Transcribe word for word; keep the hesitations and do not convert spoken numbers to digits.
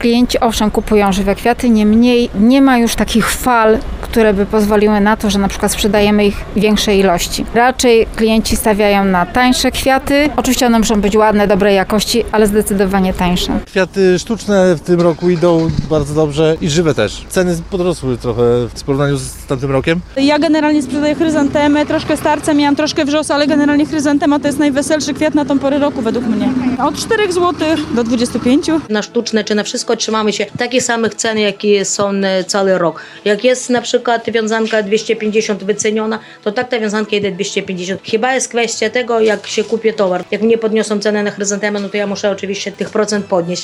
Klienci owszem kupują żywe kwiaty, niemniej nie ma już takich fal, które by pozwoliły na to, że na przykład sprzedajemy ich w większej ilości. Raczej klienci stawiają na tańsze kwiaty. Oczywiście one muszą być ładne, dobrej jakości, ale zdecydowanie tańsze. Kwiaty sztuczne w tym roku idą bardzo dobrze i żywe też. Ceny podrosły trochę w porównaniu z tamtym rokiem. Ja generalnie sprzedaję chryzantemy, troszkę starce, miałam troszkę wrzos, ale generalnie chryzantema to jest najweselszy kwiat na tą porę roku według mnie. Od czterech złotych do dwudziestu pięciu. Na sztuczne czy na wszystko trzymamy się takich samych cen, jakie są cały rok. Jak jest na przykład wiązanka dwieście pięćdziesiąt wyceniona, to tak ta wiązanka idzie dwieście pięćdziesiąt. Chyba jest kwestia tego, jak się kupi towar. Jak mnie podniosą cenę na chryzantemę, no to ja muszę oczywiście tych procent podnieść.